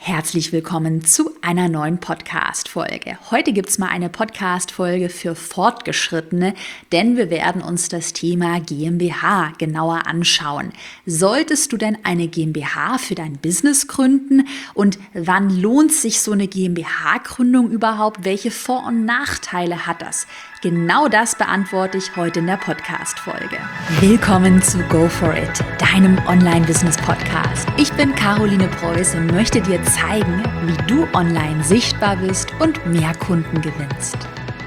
Herzlich willkommen zu einer neuen Podcast-Folge. Heute gibt es mal eine Podcast-Folge für Fortgeschrittene, denn wir werden uns das Thema GmbH genauer anschauen. Solltest du denn eine GmbH für dein Business gründen und wann lohnt sich so eine GmbH-Gründung überhaupt? Welche Vor- und Nachteile hat das? Genau das beantworte ich heute in der Podcast-Folge. Willkommen zu Go For It, deinem Online-Business-Podcast. Ich bin Caroline Preuß und möchte dir zeigen, wie du online sichtbar bist und mehr Kunden gewinnst.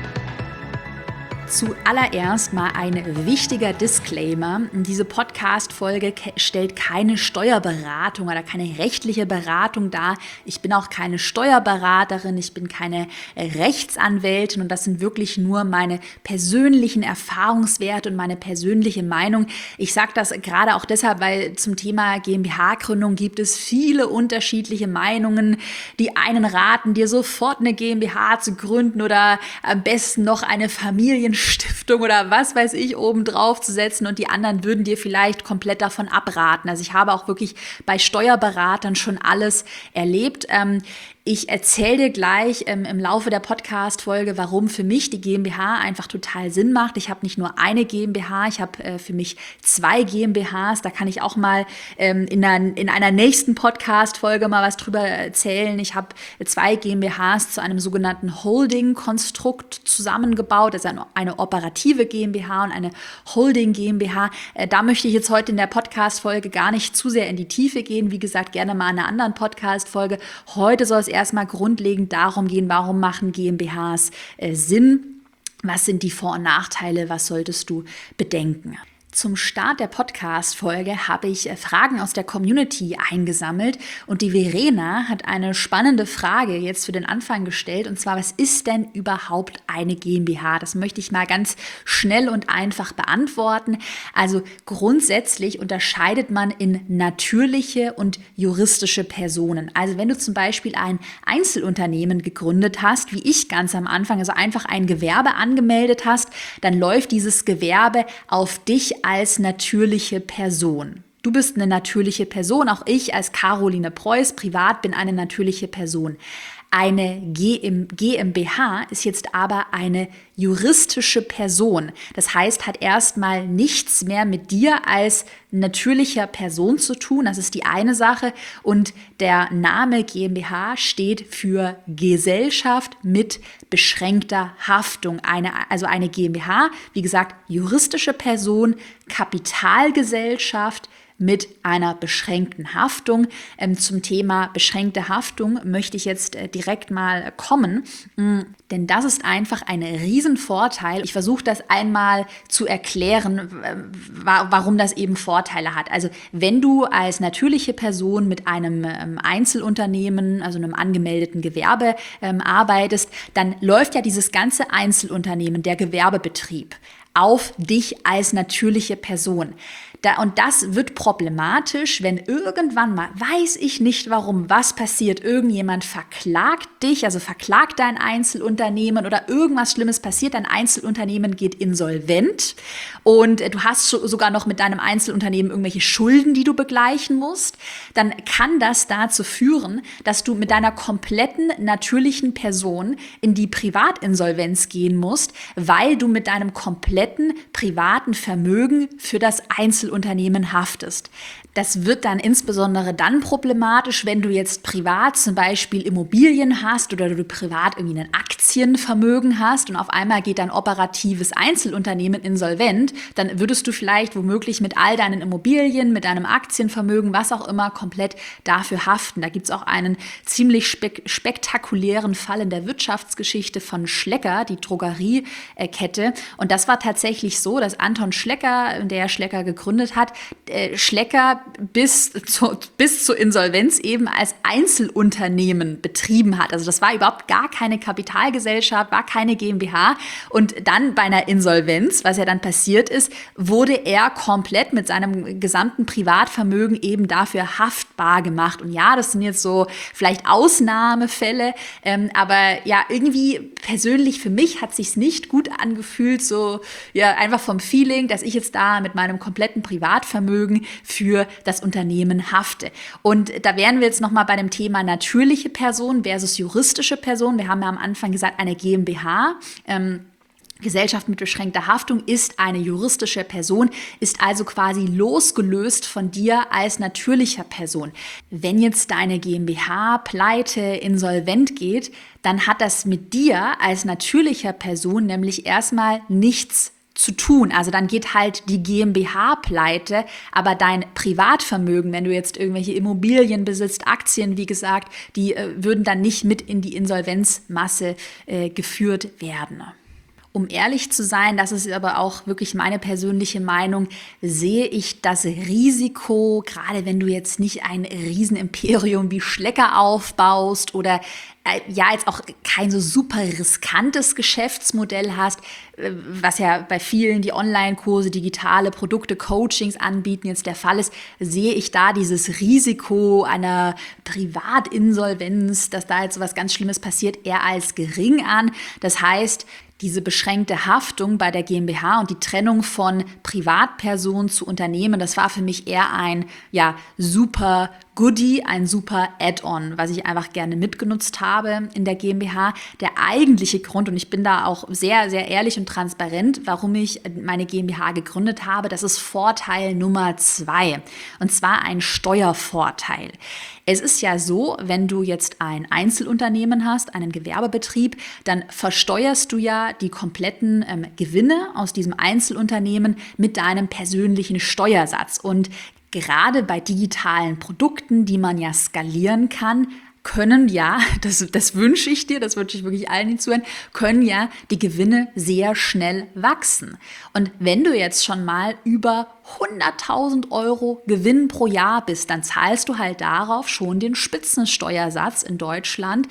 Zuallererst mal ein wichtiger Disclaimer. Diese Podcast-Folge stellt keine Steuerberatung oder keine rechtliche Beratung dar. Ich bin auch keine Steuerberaterin, ich bin keine Rechtsanwältin und das sind wirklich nur meine persönlichen Erfahrungswerte und meine persönliche Meinung. Ich sage das gerade auch deshalb, weil zum Thema GmbH-Gründung gibt es viele unterschiedliche Meinungen. Die einen raten dir sofort eine GmbH zu gründen oder am besten noch eine Familienstiftung oder was weiß ich obendrauf zu setzen und die anderen würden dir vielleicht komplett davon abraten. Also ich habe auch wirklich bei Steuerberatern schon alles erlebt. Ich erzähle dir gleich im Laufe der Podcast-Folge, warum für mich die GmbH einfach total Sinn macht. Ich habe nicht nur eine GmbH, ich habe für mich 2 GmbHs. Da kann ich auch mal in einer nächsten Podcast-Folge mal was drüber erzählen. Ich habe 2 GmbHs zu einem sogenannten Holding-Konstrukt zusammengebaut. Das ist eine operative GmbH und eine Holding GmbH. Da möchte ich jetzt heute in der Podcast-Folge gar nicht zu sehr in die Tiefe gehen. Wie gesagt, gerne mal in einer anderen Podcast-Folge. Heute soll es erstmal grundlegend darum gehen, warum machen GmbHs Sinn? Was sind die Vor- und Nachteile? Was solltest du bedenken? Zum Start der Podcast-Folge habe ich Fragen aus der Community eingesammelt und die Verena hat eine spannende Frage jetzt für den Anfang gestellt und zwar, was ist denn überhaupt eine GmbH? Das möchte ich mal ganz schnell und einfach beantworten. Also grundsätzlich unterscheidet man in natürliche und juristische Personen. Also wenn du zum Beispiel ein Einzelunternehmen gegründet hast, wie ich ganz am Anfang, also einfach ein Gewerbe angemeldet hast, dann läuft dieses Gewerbe auf dich als natürliche Person. Du bist eine natürliche Person, auch ich als Caroline Preuß privat bin eine natürliche Person. Eine GmbH ist jetzt aber eine juristische Person. Das heißt, hat erstmal nichts mehr mit dir als natürlicher Person zu tun. Das ist die eine Sache. Und der Name GmbH steht für Gesellschaft mit beschränkter Haftung. Also eine GmbH, wie gesagt, juristische Person, Kapitalgesellschaft, mit einer beschränkten Haftung. Zum Thema beschränkte Haftung möchte ich jetzt direkt mal kommen, denn das ist einfach ein Riesenvorteil. Ich versuche das einmal zu erklären, warum das eben Vorteile hat. Also wenn du als natürliche Person mit einem Einzelunternehmen, also einem angemeldeten Gewerbe arbeitest, dann läuft ja dieses ganze Einzelunternehmen, der Gewerbebetrieb, auf dich als natürliche Person. Und das wird problematisch, wenn irgendwann mal, weiß ich nicht warum, was passiert, irgendjemand verklagt dich, also verklagt dein Einzelunternehmen oder irgendwas Schlimmes passiert, dein Einzelunternehmen geht insolvent und du hast sogar noch mit deinem Einzelunternehmen irgendwelche Schulden, die du begleichen musst, dann kann das dazu führen, dass du mit deiner kompletten natürlichen Person in die Privatinsolvenz gehen musst, weil du mit deinem kompletten privaten Vermögen für das Einzelunternehmen haftest. Das wird dann insbesondere dann problematisch, wenn du jetzt privat zum Beispiel Immobilien hast oder du privat irgendwie ein Aktienvermögen hast und auf einmal geht dein operatives Einzelunternehmen insolvent, dann würdest du vielleicht womöglich mit all deinen Immobilien, mit deinem Aktienvermögen, was auch immer, komplett dafür haften. Da gibt es auch einen ziemlich spektakulären Fall in der Wirtschaftsgeschichte von Schlecker, die Drogeriekette. Und das war tatsächlich so, dass Anton Schlecker, der Schlecker gegründet hat, Schlecker bis zur Insolvenz eben als Einzelunternehmen betrieben hat. Also das war überhaupt gar keine Kapitalgesellschaft, war keine GmbH. Und dann bei einer Insolvenz, was ja dann passiert ist, wurde er komplett mit seinem gesamten Privatvermögen eben dafür haftbar gemacht. Und ja, das sind jetzt so vielleicht Ausnahmefälle, aber ja, irgendwie persönlich für mich hat sich's nicht gut angefühlt, so ja einfach vom Feeling, dass ich jetzt da mit meinem kompletten Privatvermögen für das Unternehmen hafte. Und da wären wir jetzt nochmal bei dem Thema natürliche Person versus juristische Person. Wir haben ja am Anfang gesagt, eine GmbH, Gesellschaft mit beschränkter Haftung, ist eine juristische Person, ist also quasi losgelöst von dir als natürlicher Person. Wenn jetzt deine GmbH pleite, insolvent geht, dann hat das mit dir als natürlicher Person nämlich erstmal nichts zu tun. Also dann geht halt die GmbH pleite, aber dein Privatvermögen, wenn du jetzt irgendwelche Immobilien besitzt, Aktien, wie gesagt, die würden dann nicht mit in die Insolvenzmasse geführt werden. Um ehrlich zu sein, das ist aber auch wirklich meine persönliche Meinung, sehe ich das Risiko, gerade wenn du jetzt nicht ein Riesenimperium wie Schlecker aufbaust oder jetzt auch kein so super riskantes Geschäftsmodell hast, was ja bei vielen, die Online-Kurse, digitale Produkte, Coachings anbieten, jetzt der Fall ist, sehe ich da dieses Risiko einer Privatinsolvenz, dass da jetzt was ganz Schlimmes passiert, eher als gering an. Das heißt, diese beschränkte Haftung bei der GmbH und die Trennung von Privatperson zu Unternehmen, das war für mich eher ein super Goodie, ein super Add-on, was ich einfach gerne mitgenutzt habe in der GmbH. Der eigentliche Grund, und ich bin da auch sehr, sehr ehrlich und transparent, warum ich meine GmbH gegründet habe, das ist Vorteil Nummer 2, und zwar ein Steuervorteil. Es ist ja so, wenn du jetzt ein Einzelunternehmen hast, einen Gewerbebetrieb, dann versteuerst du ja die kompletten Gewinne aus diesem Einzelunternehmen mit deinem persönlichen Steuersatz. Und gerade bei digitalen Produkten, die man ja skalieren kann, können ja, das wünsche ich dir, das wünsche ich wirklich allen, die zuhören, können ja die Gewinne sehr schnell wachsen. Und wenn du jetzt schon mal über 100.000 Euro Gewinn pro Jahr bist, dann zahlst du halt darauf schon den Spitzensteuersatz in Deutschland,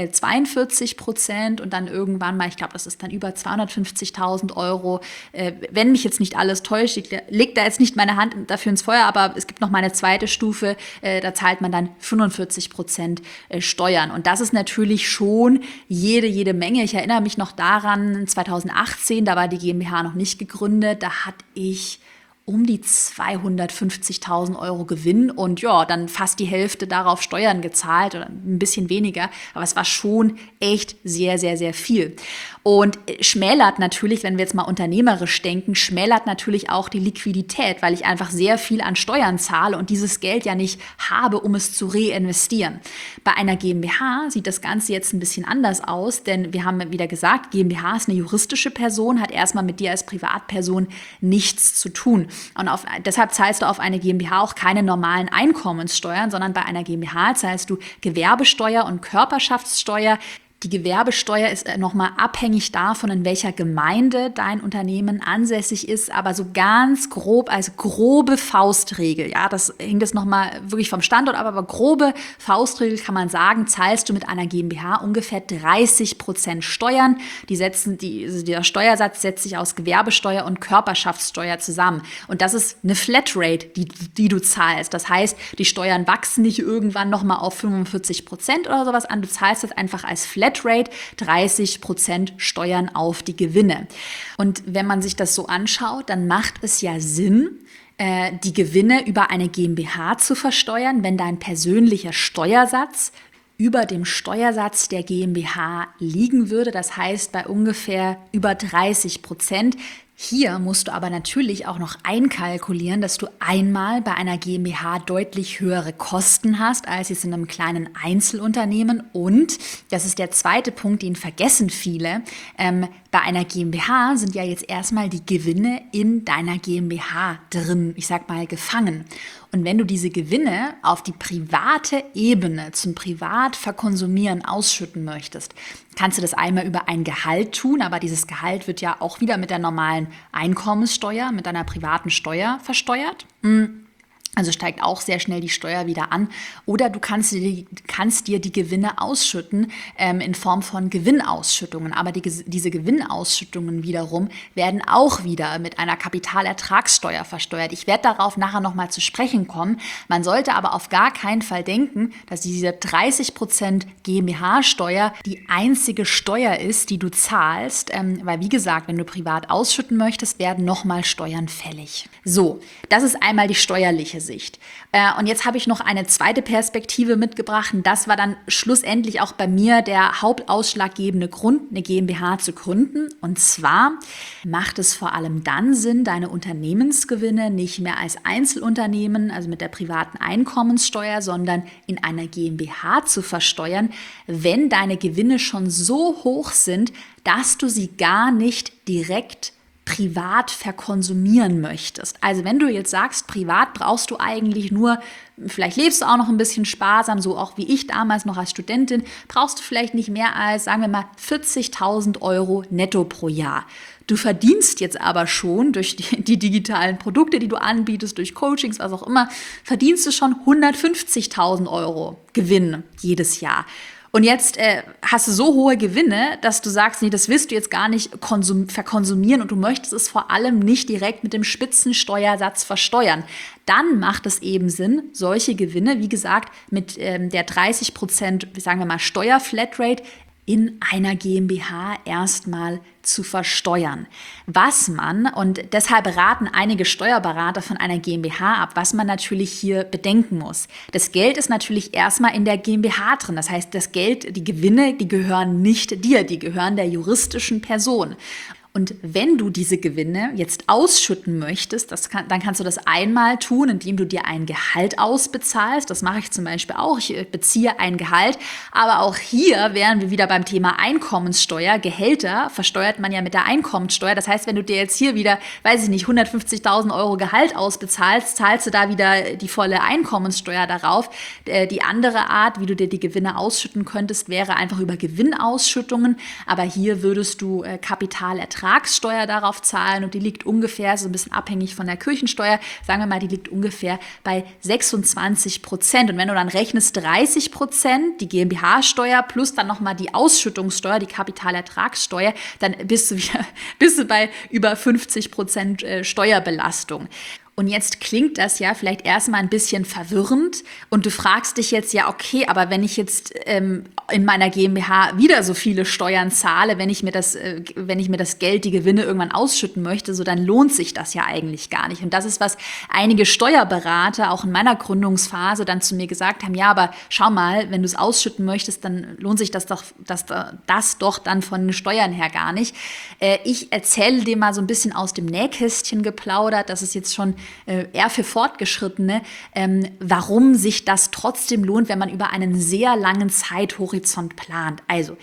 42% und dann irgendwann mal, ich glaube, das ist dann über 250.000 Euro, wenn mich jetzt nicht alles täuscht, ich leg da jetzt nicht meine Hand dafür ins Feuer, aber es gibt noch mal eine zweite Stufe, da zahlt man dann 45% Steuern. Und das ist natürlich schon jede Menge. Ich erinnere mich noch daran, 2018, da war die GmbH noch nicht gegründet, da hatte ich um die 250.000 Euro Gewinn und dann fast die Hälfte darauf Steuern gezahlt oder ein bisschen weniger. Aber es war schon echt sehr, sehr, sehr viel. Und schmälert natürlich, wenn wir jetzt mal unternehmerisch denken, schmälert natürlich auch die Liquidität, weil ich einfach sehr viel an Steuern zahle und dieses Geld ja nicht habe, um es zu reinvestieren. Bei einer GmbH sieht das Ganze jetzt ein bisschen anders aus, denn wir haben wieder gesagt, GmbH ist eine juristische Person, hat erstmal mit dir als Privatperson nichts zu tun. Und deshalb zahlst du auf eine GmbH auch keine normalen Einkommenssteuern, sondern bei einer GmbH zahlst du Gewerbesteuer und Körperschaftssteuer. Die Gewerbesteuer ist nochmal abhängig davon, in welcher Gemeinde dein Unternehmen ansässig ist, aber so ganz grob, als grobe Faustregel, das hängt jetzt nochmal wirklich vom Standort ab, aber grobe Faustregel kann man sagen, zahlst du mit einer GmbH ungefähr 30% Steuern. Der Steuersatz setzt sich aus Gewerbesteuer und Körperschaftssteuer zusammen. Und das ist eine Flatrate, die du zahlst. Das heißt, die Steuern wachsen nicht irgendwann nochmal auf 45% oder sowas an. Du zahlst das einfach als Flatrate, 30% Steuern auf die Gewinne. Und wenn man sich das so anschaut, dann macht es ja Sinn, die Gewinne über eine GmbH zu versteuern, wenn dein persönlicher Steuersatz über dem Steuersatz der GmbH liegen würde. Das heißt bei ungefähr über 30%. Hier musst du aber natürlich auch noch einkalkulieren, dass du einmal bei einer GmbH deutlich höhere Kosten hast als jetzt in einem kleinen Einzelunternehmen. Und, das ist der zweite Punkt, den vergessen viele, bei einer GmbH sind ja jetzt erstmal die Gewinne in deiner GmbH drin, ich sag mal gefangen. Und wenn du diese Gewinne auf die private Ebene zum Privatverkonsumieren ausschütten möchtest, kannst du das einmal über ein Gehalt tun, aber dieses Gehalt wird ja auch wieder mit der normalen Einkommenssteuer, mit deiner privaten Steuer versteuert. Also steigt auch sehr schnell die Steuer wieder an. Oder du kannst dir die Gewinne ausschütten in Form von Gewinnausschüttungen. Aber diese Gewinnausschüttungen wiederum werden auch wieder mit einer Kapitalertragssteuer versteuert. Ich werde darauf nachher nochmal zu sprechen kommen. Man sollte aber auf gar keinen Fall denken, dass diese 30% GmbH-Steuer die einzige Steuer ist, die du zahlst. Weil wie gesagt, wenn du privat ausschütten möchtest, werden nochmal Steuern fällig. So, das ist einmal die steuerliche Sicht. Und jetzt habe ich noch eine zweite Perspektive mitgebracht. Und das war dann schlussendlich auch bei mir der hauptausschlaggebende Grund, eine GmbH zu gründen. Und zwar macht es vor allem dann Sinn, deine Unternehmensgewinne nicht mehr als Einzelunternehmen, also mit der privaten Einkommenssteuer, sondern in einer GmbH zu versteuern, wenn deine Gewinne schon so hoch sind, dass du sie gar nicht direkt privat verkonsumieren möchtest. Also wenn du jetzt sagst, privat brauchst du eigentlich nur, vielleicht lebst du auch noch ein bisschen sparsam, so auch wie ich damals noch als Studentin, brauchst du vielleicht nicht mehr als, sagen wir mal, 40.000 Euro netto pro Jahr. Du verdienst jetzt aber schon durch die digitalen Produkte, die du anbietest, durch Coachings, was auch immer, verdienst du schon 150.000 Euro Gewinn jedes Jahr. Und jetzt hast du so hohe Gewinne, dass du sagst, nee, das willst du jetzt gar nicht verkonsumieren und du möchtest es vor allem nicht direkt mit dem Spitzensteuersatz versteuern. Dann macht es eben Sinn, solche Gewinne, wie gesagt, mit der 30%, sagen wir mal, Steuerflatrate in einer GmbH erstmal zu versteuern. Und deshalb raten einige Steuerberater von einer GmbH ab, was man natürlich hier bedenken muss. Das Geld ist natürlich erstmal in der GmbH drin. Das heißt, das Geld, die Gewinne, die gehören nicht dir, die gehören der juristischen Person. Und wenn du diese Gewinne jetzt ausschütten möchtest, dann kannst du das einmal tun, indem du dir ein Gehalt ausbezahlst. Das mache ich zum Beispiel auch. Ich beziehe ein Gehalt. Aber auch hier wären wir wieder beim Thema Einkommenssteuer. Gehälter versteuert man ja mit der Einkommenssteuer. Das heißt, wenn du dir jetzt hier wieder, 150.000 Euro Gehalt ausbezahlst, zahlst du da wieder die volle Einkommenssteuer darauf. Die andere Art, wie du dir die Gewinne ausschütten könntest, wäre einfach über Gewinnausschüttungen. Aber hier würdest du Kapitalertragssteuer darauf zahlen und die liegt ungefähr, so ein bisschen abhängig von der Kirchensteuer, sagen wir mal, die liegt ungefähr bei 26%. Und wenn du dann rechnest 30%, die GmbH-Steuer plus dann nochmal die Ausschüttungssteuer, die Kapitalertragssteuer, dann bist du bei über 50% Steuerbelastung. Und jetzt klingt das ja vielleicht erstmal ein bisschen verwirrend und du fragst dich jetzt, ja okay, aber wenn ich jetzt in meiner GmbH wieder so viele Steuern zahle, wenn ich mir das Geld, die Gewinne irgendwann ausschütten möchte, so dann lohnt sich das ja eigentlich gar nicht. Und das ist, was einige Steuerberater auch in meiner Gründungsphase dann zu mir gesagt haben, ja, aber schau mal, wenn du es ausschütten möchtest, dann lohnt sich das doch dann von den Steuern her gar nicht. Ich erzähle dir mal so ein bisschen aus dem Nähkästchen geplaudert, das ist jetzt schon eher für Fortgeschrittene, warum sich das trotzdem lohnt, wenn man über einen sehr langen Zeithorizont plant. Also,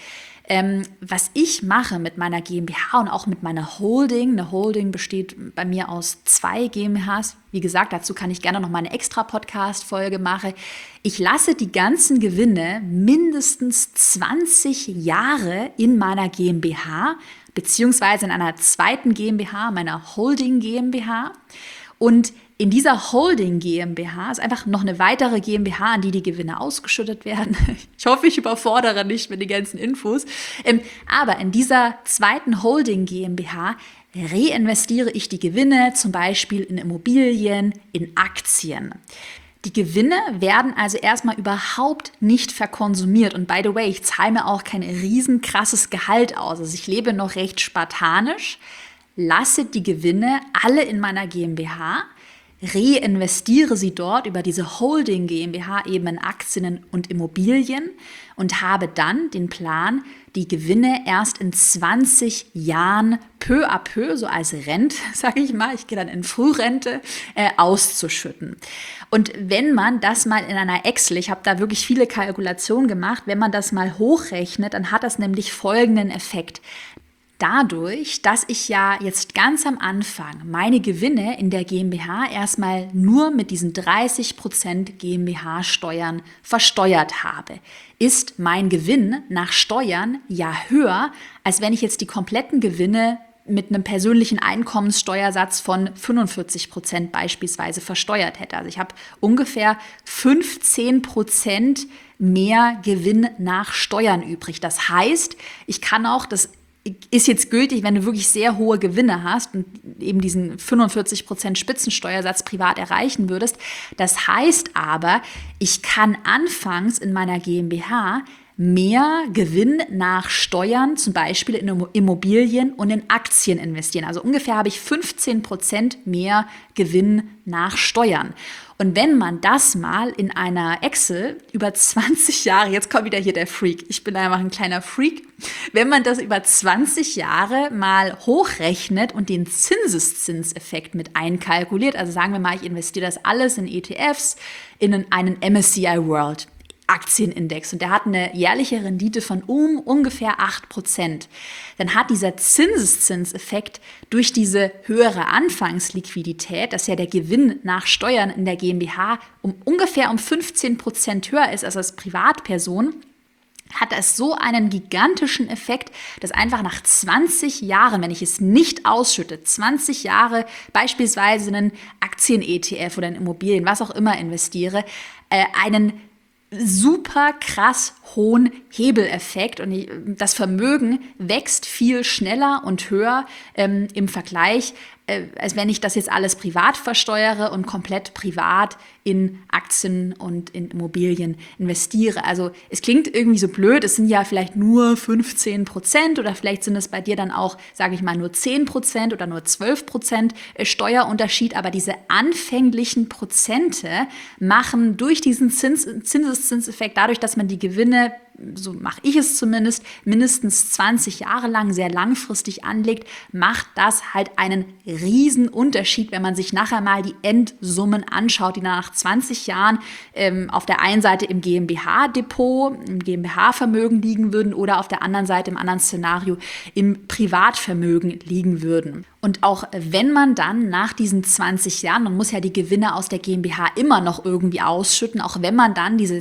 was ich mache mit meiner GmbH und auch mit meiner Holding, eine Holding besteht bei mir aus 2 GmbHs. Wie gesagt, dazu kann ich gerne noch mal eine extra Podcast-Folge machen. Ich lasse die ganzen Gewinne mindestens 20 Jahre in meiner GmbH, beziehungsweise in einer zweiten GmbH, meiner Holding GmbH. Und in dieser Holding GmbH ist einfach noch eine weitere GmbH, an die die Gewinne ausgeschüttet werden. Ich hoffe, ich überfordere nicht mit den ganzen Infos. Aber in dieser zweiten Holding GmbH reinvestiere ich die Gewinne zum Beispiel in Immobilien, in Aktien. Die Gewinne werden also erstmal überhaupt nicht verkonsumiert. Und by the way, ich zahle mir auch kein riesen krasses Gehalt aus. Also ich lebe noch recht spartanisch, lasse die Gewinne alle in meiner GmbH, reinvestiere sie dort über diese Holding GmbH eben in Aktien und Immobilien und habe dann den Plan, die Gewinne erst in 20 Jahren peu à peu, so als Rente, sage ich mal, ich gehe dann in Frührente, auszuschütten. Und wenn man das mal in einer Excel, ich habe da wirklich viele Kalkulationen gemacht, wenn man das mal hochrechnet, dann hat das nämlich folgenden Effekt. Dadurch, dass ich ja jetzt ganz am Anfang meine Gewinne in der GmbH erstmal nur mit diesen 30% GmbH-Steuern versteuert habe, ist mein Gewinn nach Steuern ja höher, als wenn ich jetzt die kompletten Gewinne mit einem persönlichen Einkommenssteuersatz von 45% beispielsweise versteuert hätte. Also ich habe ungefähr 15% mehr Gewinn nach Steuern übrig. Das heißt, ich kann auch, das ist jetzt gültig, wenn du wirklich sehr hohe Gewinne hast und eben diesen 45% Spitzensteuersatz privat erreichen würdest. Das heißt aber, ich kann anfangs in meiner GmbH mehr Gewinn nach Steuern, zum Beispiel in Immobilien und in Aktien investieren. Also ungefähr habe ich 15% mehr Gewinn nach Steuern. Und wenn man das mal in einer Excel über 20 Jahre, jetzt kommt wieder hier der Freak, ich bin einfach ein kleiner Freak, wenn man das über 20 Jahre mal hochrechnet und den Zinseszinseffekt mit einkalkuliert, also sagen wir mal, ich investiere das alles in ETFs, in einen MSCI World Aktienindex und der hat eine jährliche Rendite von ungefähr 8%, dann hat dieser Zinseszinseffekt durch diese höhere Anfangsliquidität, dass ja der Gewinn nach Steuern in der GmbH ungefähr um 15% höher ist als als Privatperson, hat es so einen gigantischen Effekt, dass einfach nach 20 Jahren, wenn ich es nicht ausschütte, 20 Jahre beispielsweise in einen Aktien-ETF oder in Immobilien, was auch immer investiere, einen super krass hohen Hebeleffekt und das Vermögen wächst viel schneller und höher im Vergleich, als wenn ich das jetzt alles privat versteuere und komplett privat in Aktien und in Immobilien investiere. Also es klingt irgendwie so blöd, es sind ja vielleicht nur 15% oder vielleicht sind es bei dir dann auch, sage ich mal, nur 10% oder nur 12% Steuerunterschied, aber diese anfänglichen Prozente machen durch diesen Zinseszinseffekt, dadurch, dass man die Gewinne, so mache ich es zumindest, mindestens 20 Jahre lang sehr langfristig anlegt, macht das halt einen riesen Unterschied, wenn man sich nachher mal die Endsummen anschaut, die nach 20 Jahren auf der einen Seite im GmbH-Depot, im GmbH-Vermögen liegen würden oder auf der anderen Seite im anderen Szenario im Privatvermögen liegen würden. Und auch wenn man dann nach diesen 20 Jahren, man muss ja die Gewinne aus der GmbH immer noch irgendwie ausschütten, auch wenn man dann diese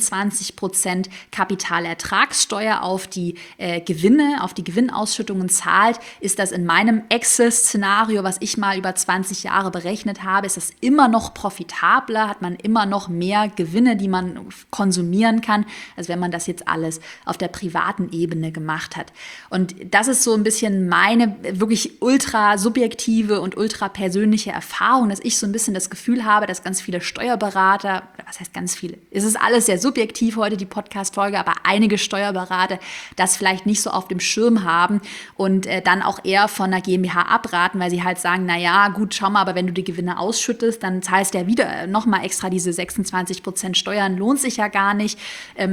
26% Kapitalertragssteuer auf die Gewinne, auf die Gewinnausschüttungen zahlt, ist das in meinem Excel-Szenario, was ich mal über 20 Jahre berechnet habe, ist das immer noch profitabler, hat man immer noch mehr Gewinne, die man konsumieren kann, als wenn man das jetzt alles auf der privaten Ebene gemacht hat. Und das ist so ein bisschen meine wirklich ultra subjektive und ultra persönliche Erfahrung, dass ich so ein bisschen das Gefühl habe, dass ganz viele Steuerberater, was heißt ganz viele, es ist alles sehr subjektiv heute, die Podcast-Folge, aber einige Steuerberater das vielleicht nicht so auf dem Schirm haben und dann auch eher von einer GmbH abraten, weil sie halt sagen, naja, gut, schau mal, aber wenn du die Gewinne ausschüttest, dann zahlst du ja wieder nochmal extra diese 26% Steuern, lohnt sich ja gar nicht.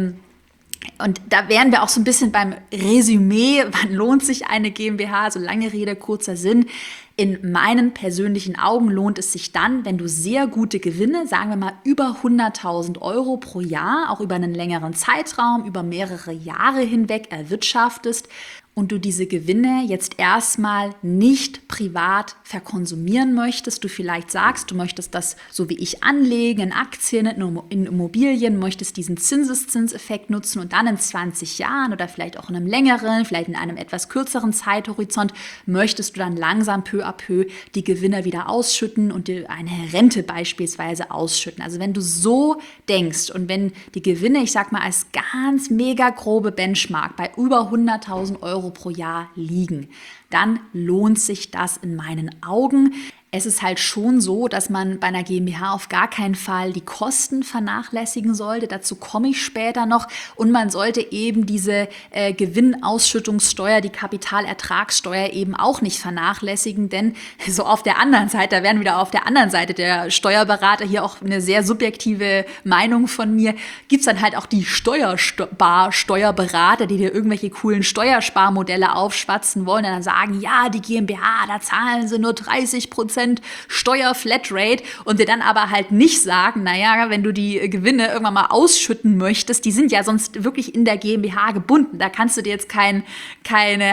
Und da wären wir auch so ein bisschen beim Resümee, wann lohnt sich eine GmbH, so lange Rede, kurzer Sinn. In meinen persönlichen Augen lohnt es sich dann, wenn du sehr gute Gewinne, sagen wir mal über 100.000 Euro pro Jahr, auch über einen längeren Zeitraum, über mehrere Jahre hinweg erwirtschaftest und du diese Gewinne jetzt erstmal nicht privat verkonsumieren möchtest, du vielleicht sagst, du möchtest das so wie ich anlegen, in Aktien, in Immobilien, möchtest diesen Zinseszinseffekt nutzen und dann in 20 Jahren oder vielleicht auch in einem längeren, vielleicht in einem etwas kürzeren Zeithorizont, möchtest du dann langsam peu à peu die Gewinne wieder ausschütten und dir eine Rente beispielsweise ausschütten. Also wenn du so denkst und wenn die Gewinne, ich sag mal als ganz mega grobe Benchmark bei über 100.000 Euro pro Jahr liegen, dann lohnt sich das in meinen Augen. Es ist halt schon so, dass man bei einer GmbH auf gar keinen Fall die Kosten vernachlässigen sollte. Dazu komme ich später noch. Und man sollte eben diese Gewinnausschüttungssteuer, die Kapitalertragssteuer eben auch nicht vernachlässigen. Denn so auf der anderen Seite, da werden wieder auf der anderen Seite der Steuerberater, hier auch eine sehr subjektive Meinung von mir, gibt es dann halt auch die Steuerberater, die dir irgendwelche coolen Steuersparmodelle aufschwatzen wollen und dann sagen, ja, die GmbH, da zahlen sie nur 30% Steuer-Flatrate und dir dann aber halt nicht sagen, naja, wenn du die Gewinne irgendwann mal ausschütten möchtest, die sind ja sonst wirklich in der GmbH gebunden. Da kannst du dir jetzt keine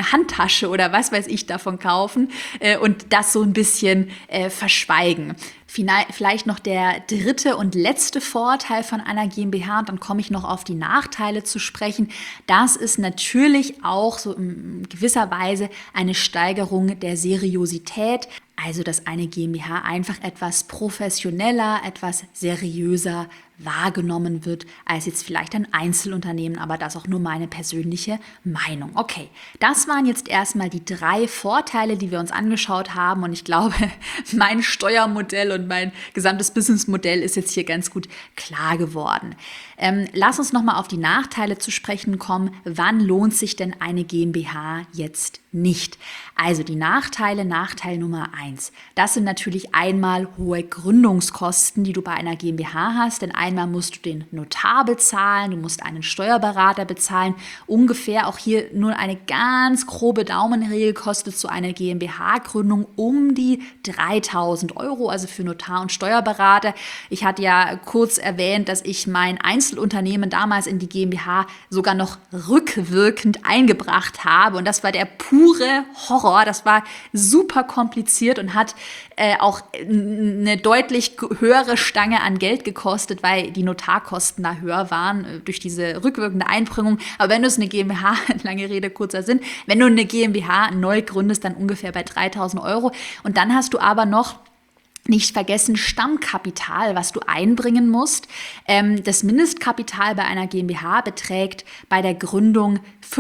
Handtasche oder was weiß ich davon kaufen und das so ein bisschen verschweigen. Vielleicht noch der dritte und letzte Vorteil von einer GmbH, und dann komme ich noch auf die Nachteile zu sprechen. Das ist natürlich auch so in gewisser Weise eine Steigerung der Seriosität. Also, dass eine GmbH einfach etwas professioneller, etwas seriöser wahrgenommen wird als jetzt vielleicht ein Einzelunternehmen, aber das auch nur meine persönliche Meinung. Okay, das waren jetzt erstmal die 3 Vorteile, die wir uns angeschaut haben, und ich glaube, mein Steuermodell und mein gesamtes Businessmodell ist jetzt hier ganz gut klar geworden. Lass uns nochmal auf die Nachteile zu sprechen kommen. Wann lohnt sich denn eine GmbH jetzt nicht? Also die Nachteile, Nachteil Nummer 1. Das sind natürlich einmal hohe Gründungskosten, die du bei einer GmbH hast, denn einmal musst du den Notar bezahlen, du musst einen Steuerberater bezahlen. Ungefähr, auch hier nur eine ganz grobe Daumenregel, kostet so eine GmbH-Gründung um die 3.000 €, also für Notar und Steuerberater. Ich hatte ja kurz erwähnt, dass ich mein Einzelunternehmen damals in die GmbH sogar noch rückwirkend eingebracht habe, und das war der pure Horror. Das war super kompliziert und hat auch eine deutlich höhere Stange an Geld gekostet, weil die Notarkosten da höher waren durch diese rückwirkende Einbringung. Aber wenn du es eine GmbH, lange Rede, kurzer Sinn, wenn du eine GmbH neu gründest, dann ungefähr bei 3.000 €. Und dann hast du aber noch nicht vergessen Stammkapital, was du einbringen musst. Das Mindestkapital bei einer GmbH beträgt bei der Gründung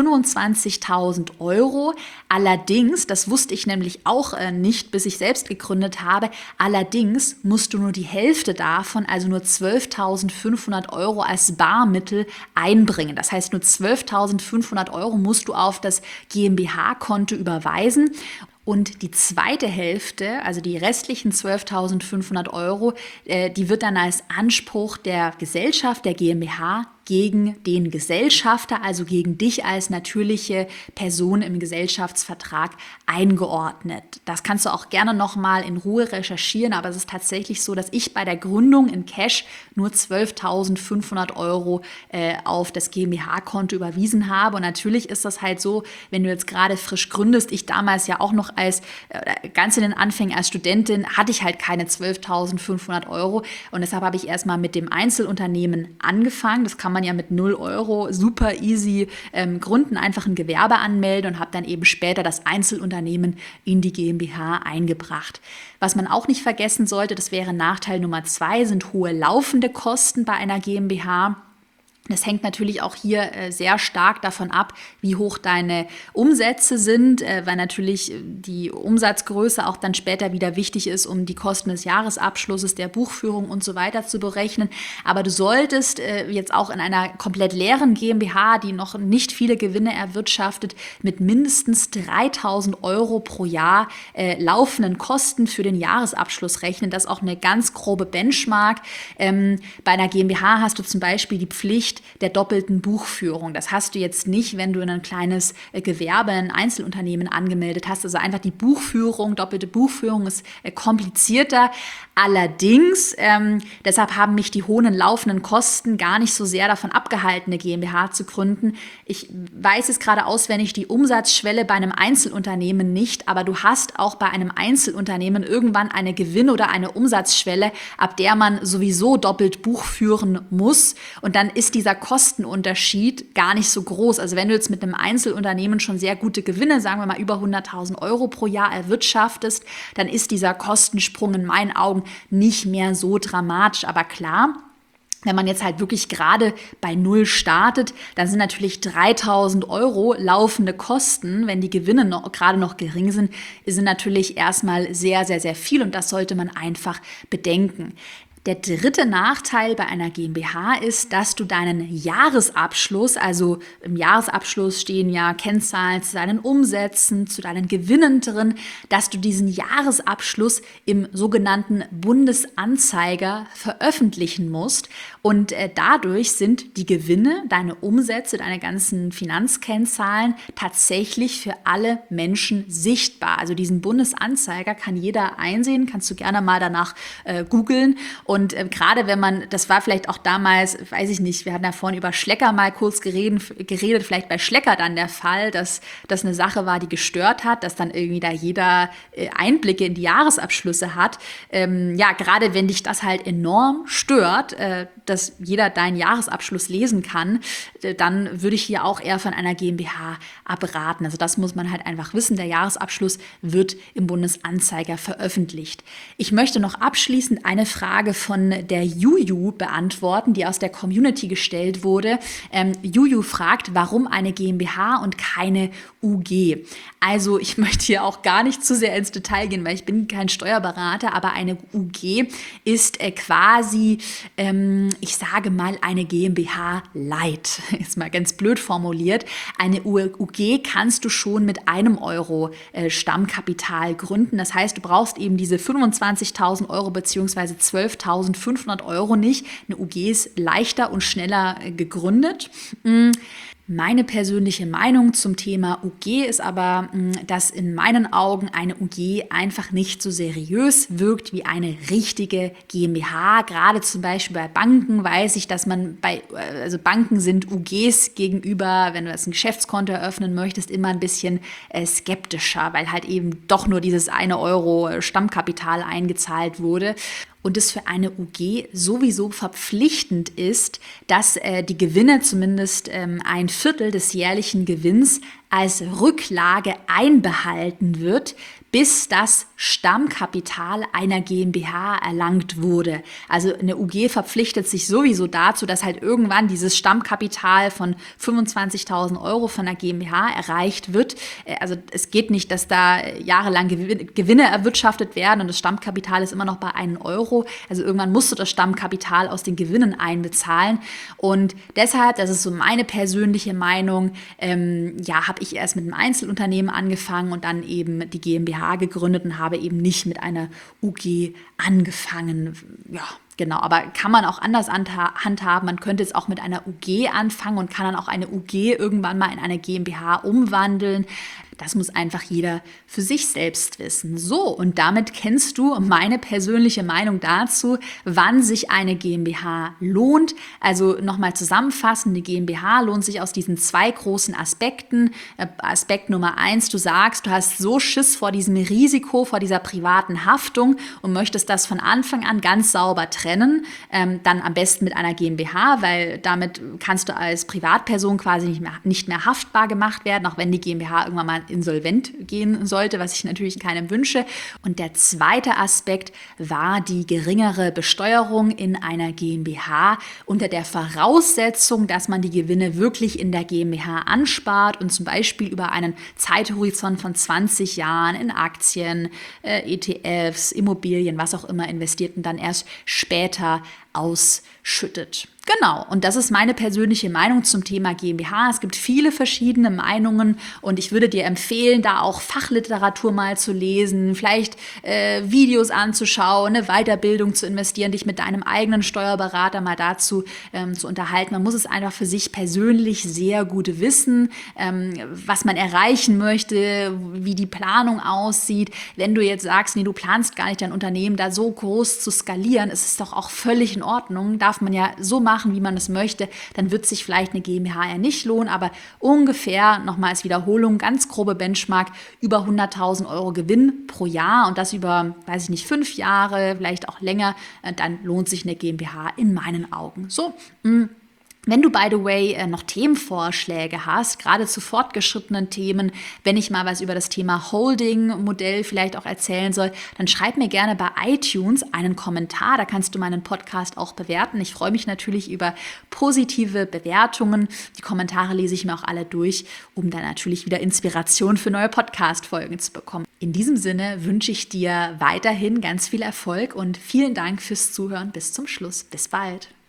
25.000 €. Allerdings, das wusste ich nämlich auch nicht, bis ich selbst gegründet habe, allerdings musst du nur die Hälfte davon, also nur 12.500 € als Barmittel einbringen. Das heißt, nur 12.500 € musst du auf das GmbH-Konto überweisen. Und die zweite Hälfte, also die restlichen 12.500 €, die wird dann als Anspruch der Gesellschaft, der GmbH, gegen den Gesellschafter, also gegen dich als natürliche Person im Gesellschaftsvertrag eingeordnet. Das kannst du auch gerne nochmal in Ruhe recherchieren, aber es ist tatsächlich so, dass ich bei der Gründung in Cash nur 12.500 € auf das GmbH-Konto überwiesen habe. Und natürlich ist das halt so, wenn du jetzt gerade frisch gründest, ich damals ja auch noch als ganz in den Anfängen als Studentin, hatte ich halt keine 12.500 € und deshalb habe ich erstmal mit dem Einzelunternehmen angefangen. Das kann man ja mit 0 € super easy gründen, einfach ein Gewerbe anmelden, und habe dann eben später das Einzelunternehmen in die GmbH eingebracht. Was man auch nicht vergessen sollte, das wäre Nachteil Nummer 2, sind hohe laufende Kosten bei einer GmbH. Das hängt natürlich auch hier sehr stark davon ab, wie hoch deine Umsätze sind, weil natürlich die Umsatzgröße auch dann später wieder wichtig ist, um die Kosten des Jahresabschlusses, der Buchführung und so weiter zu berechnen. Aber du solltest jetzt auch in einer komplett leeren GmbH, die noch nicht viele Gewinne erwirtschaftet, mit mindestens 3.000 € pro Jahr laufenden Kosten für den Jahresabschluss rechnen. Das ist auch eine ganz grobe Benchmark. Bei einer GmbH hast du zum Beispiel die Pflicht der doppelten Buchführung. Das hast du jetzt nicht, wenn du in ein kleines Gewerbe, ein Einzelunternehmen angemeldet hast. Also einfach die Buchführung, doppelte Buchführung ist komplizierter. Allerdings, deshalb haben mich die hohen laufenden Kosten gar nicht so sehr davon abgehalten, eine GmbH zu gründen. Ich weiß jetzt gerade auswendig die Umsatzschwelle bei einem Einzelunternehmen nicht, aber du hast auch bei einem Einzelunternehmen irgendwann eine Gewinn- oder eine Umsatzschwelle, ab der man sowieso doppelt buchführen muss. Und dann ist dieser Kostenunterschied gar nicht so groß. Also wenn du jetzt mit einem Einzelunternehmen schon sehr gute Gewinne, sagen wir mal über 100.000 € pro Jahr erwirtschaftest, dann ist dieser Kostensprung in meinen Augen nicht mehr so dramatisch. Aber klar, wenn man jetzt halt wirklich gerade bei Null startet, dann sind natürlich 3.000 € laufende Kosten, wenn die Gewinne gerade noch gering sind natürlich erstmal sehr, sehr, sehr viel, und das sollte man einfach bedenken. Der dritte Nachteil bei einer GmbH ist, dass du deinen Jahresabschluss, also im Jahresabschluss stehen ja Kennzahlen zu deinen Umsätzen, zu deinen Gewinnen drin, dass du diesen Jahresabschluss im sogenannten Bundesanzeiger veröffentlichen musst. Und dadurch sind die Gewinne, deine Umsätze, deine ganzen Finanzkennzahlen tatsächlich für alle Menschen sichtbar. Also diesen Bundesanzeiger kann jeder einsehen, kannst du gerne mal danach googeln. Und gerade wenn man, das war vielleicht auch damals, weiß ich nicht, wir hatten ja vorhin über Schlecker mal kurz geredet, vielleicht bei Schlecker dann der Fall, dass das eine Sache war, die gestört hat, dass dann irgendwie da jeder Einblicke in die Jahresabschlüsse hat. Gerade wenn dich das halt enorm stört, dass jeder deinen Jahresabschluss lesen kann, dann würde ich hier auch eher von einer GmbH abraten. Also das muss man halt einfach wissen. Der Jahresabschluss wird im Bundesanzeiger veröffentlicht. Ich möchte noch abschließend eine Frage von der Juju beantworten, die aus der Community gestellt wurde. Juju fragt, warum eine GmbH und keine UG? Also ich möchte hier auch gar nicht zu sehr ins Detail gehen, weil ich bin kein Steuerberater, aber eine UG ist quasi, ich sage mal, eine GmbH Light. Ist mal ganz blöd formuliert. Eine UG kannst du schon mit 1 Euro Stammkapital gründen. Das heißt, du brauchst eben diese 25.000 Euro bzw. 12.500 Euro nicht. Eine UG ist leichter und schneller gegründet. Meine persönliche Meinung zum Thema UG ist aber, dass in meinen Augen eine UG einfach nicht so seriös wirkt wie eine richtige GmbH. Gerade zum Beispiel bei Banken weiß ich, dass man also Banken sind UGs gegenüber, wenn du jetzt ein Geschäftskonto eröffnen möchtest, immer ein bisschen skeptischer, weil halt eben doch nur dieses 1 Euro Stammkapital eingezahlt wurde. Und es für eine UG sowieso verpflichtend ist, dass die Gewinne, zumindest 1/4 des jährlichen Gewinns, als Rücklage einbehalten wird, bis das Stammkapital einer GmbH erlangt wurde. Also eine UG verpflichtet sich sowieso dazu, dass halt irgendwann dieses Stammkapital von 25.000 Euro von der GmbH erreicht wird. Also es geht nicht, dass da jahrelang Gewinne erwirtschaftet werden und das Stammkapital ist immer noch bei 1 Euro. Also irgendwann musst du das Stammkapital aus den Gewinnen einbezahlen. Und deshalb, das ist so meine persönliche Meinung, habe ich erst mit einem Einzelunternehmen angefangen und dann eben die GmbH gegründet und habe eben nicht mit einer UG angefangen. Ja, genau, aber kann man auch anders handhaben. Man könnte jetzt auch mit einer UG anfangen und kann dann auch eine UG irgendwann mal in eine GmbH umwandeln. Das muss einfach jeder für sich selbst wissen. So, und damit kennst du meine persönliche Meinung dazu, wann sich eine GmbH lohnt. Also nochmal zusammenfassend, die GmbH lohnt sich aus diesen 2 großen Aspekten. Aspekt Nummer 1, du sagst, du hast so Schiss vor diesem Risiko, vor dieser privaten Haftung und möchtest das von Anfang an ganz sauber trennen. Dann am besten mit einer GmbH, weil damit kannst du als Privatperson quasi nicht mehr haftbar gemacht werden, auch wenn die GmbH irgendwann mal insolvent gehen sollte, was ich natürlich keinem wünsche. Und der zweite Aspekt war die geringere Besteuerung in einer GmbH unter der Voraussetzung, dass man die Gewinne wirklich in der GmbH anspart und zum Beispiel über einen Zeithorizont von 20 Jahren in Aktien, ETFs, Immobilien, was auch immer investiert und dann erst später ausschüttet. Genau, und das ist meine persönliche Meinung zum Thema GmbH. Es gibt viele verschiedene Meinungen und ich würde dir empfehlen, da auch Fachliteratur mal zu lesen, vielleicht Videos anzuschauen, eine Weiterbildung zu investieren, dich mit deinem eigenen Steuerberater mal dazu zu unterhalten. Man muss es einfach für sich persönlich sehr gut wissen, was man erreichen möchte, wie die Planung aussieht. Wenn du jetzt sagst, nee, du planst gar nicht dein Unternehmen da so groß zu skalieren, ist es doch auch völlig in Ordnung, darf man ja so machen, wie man es möchte, dann wird sich vielleicht eine GmbH ja nicht lohnen, aber ungefähr, nochmal als Wiederholung, ganz grobe Benchmark, über 100.000 Euro Gewinn pro Jahr und das über, weiß ich nicht, 5 Jahre, vielleicht auch länger, dann lohnt sich eine GmbH in meinen Augen. So, wenn du, by the way, noch Themenvorschläge hast, gerade zu fortgeschrittenen Themen, wenn ich mal was über das Thema Holding-Modell vielleicht auch erzählen soll, dann schreib mir gerne bei iTunes einen Kommentar. Da kannst du meinen Podcast auch bewerten. Ich freue mich natürlich über positive Bewertungen. Die Kommentare lese ich mir auch alle durch, um dann natürlich wieder Inspiration für neue Podcast-Folgen zu bekommen. In diesem Sinne wünsche ich dir weiterhin ganz viel Erfolg und vielen Dank fürs Zuhören bis zum Schluss. Bis bald.